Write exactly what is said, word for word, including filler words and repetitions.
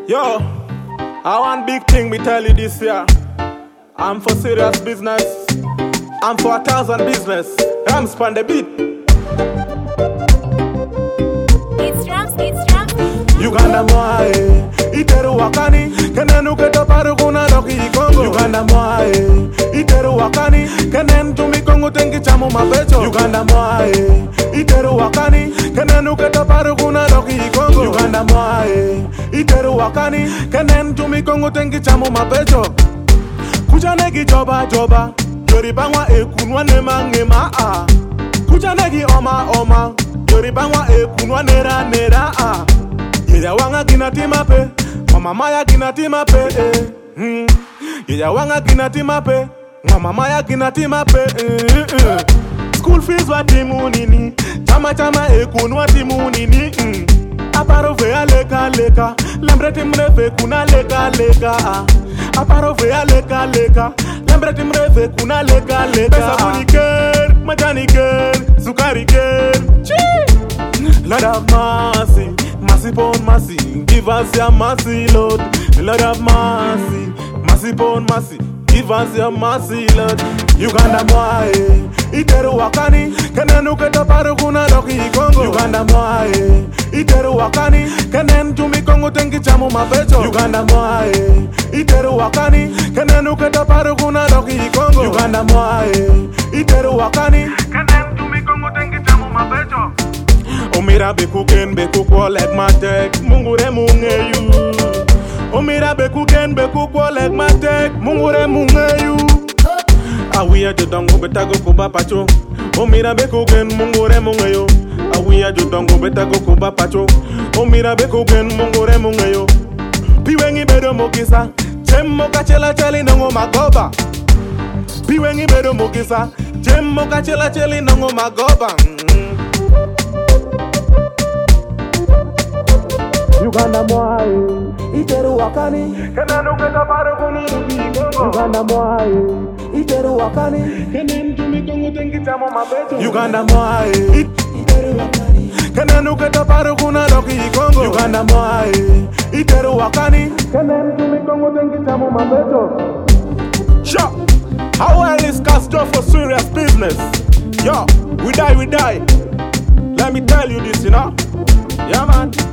Yo, I want big thing me tell you this year. I'm for serious business. I'm for a thousand business. Rams span the beat. It's Rams, it's Rams. Uganda mwae, iteru wakani, kenen uketo paru kuna doki Kongo. Uganda mwae, iteru wakani, kenen tumi Kongo tengi chamu mapecho. Uganda mwae, iteru wakani, kenen uketo paru kuna doki Kongo. Uganda mwae, iteru wakani, kenen tumi Kongo tengi chamu mapecho. Kuja negi joba joba, yori bangwa ekunwa nema ngema ah. Kuja negi oma oma, yori bangwa ekunwa nera nera ah. Yeya wanga ginatima pe, mama maya ginatima pe eh. mm. Yeya wanga ginatima pe, mama maya ginatima pe eh, eh. School fees wa timu nini, chama chama ekunwa timu nini mm. Aparo vea leka leka, lembre timrefe kuna leka leka ah. Aparo vea leka leka, lembre timrefe kuna leka leka. Pesa buni ker, majani ker, sukari ker. Chii! Lord have mercy, mercy upon mercy, give us your mercy, Lord. Lord have mercy, mercy upon mercy, give us your mercy, Lord. Uganda mwae, iteru wakani, kenen uketo paru kuna doki Kongo. Uganda mwae, iteru wakani, kenen tumi Kongo tengi chamu mapecho. Uganda mwae, iteru wakani, kenen uketo paru kuna doki Kongo. Uganda mwae, iteru wakani, kenen tumi Kongo tengi chamu mapecho. Omira be cooking, be cook all like my tech. Mungure mungeyu. Omira be cooking, be cook all like my tech. Mungure mungeyu. Awiya jodango betago kuba pacho. Omira be cooking, mungure mungeyu. Awiya jodango betago kuba pacho. Omira be cooking, mungure mungeyu. Piwengi bedo mokisa. Chemmo kachela cheli nongo magoba. Piwengi bedo mokisa. Chemmo kachela cheli nongo magoba. Uganda mwae, iteru wakani, kenen uketa paru kuna doki Kongo. Uganda mwae, iteru wakani, kenen tumi Kongo tengi chamu mapecho. Uganda mwae, iteru wakani, kenen uketa paru kuna doki Kongo. Uganda mwae, iteru wakani, kenen tumi Kongo tengi chamu mapecho. Sure, how well is Castro for serious business? Yo, we die, we die. Let me tell you this, you know. Yeah, man.